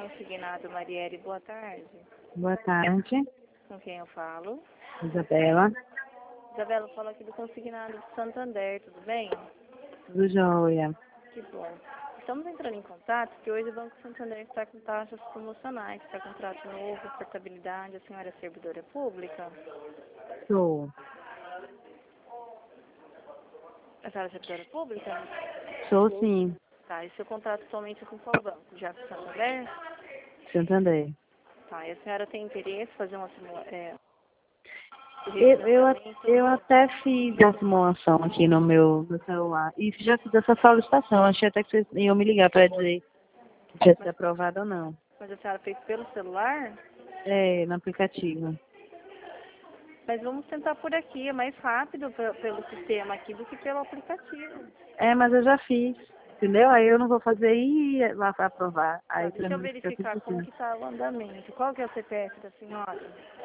consignado Marielle, boa tarde. Boa tarde, Com quem eu falo? Isabela. Isabela, fala aqui do consignado de Santander, tudo bem? Tudo jóia. Que bom. Estamos entrando em contato porque hoje o Banco Santander está com taxas promocionais, está com contrato novo, portabilidade, a senhora é servidora pública? Sou. A senhora é servidora pública? Sou sim, Tá, e seu contrato atualmente é com qual banco? Já com Santander? Santander. Tá, e a senhora tem interesse em fazer uma Eu refinanciamento? até fiz a simulação aqui no celular. E já fiz essa solicitação. Achei até que vocês iam me ligar para dizer se tinha sido aprovado ou não. Mas a senhora fez pelo celular? É, no aplicativo. Mas vamos tentar por aqui, é mais rápido pelo sistema aqui do que pelo aplicativo. É, mas eu já fiz. Entendeu? Aí eu não vou fazer e ir lá para aprovar. Tá, Aí para deixa eu mim fica tudo verificar como assim. que está o andamento. Qual que é o CPF da senhora?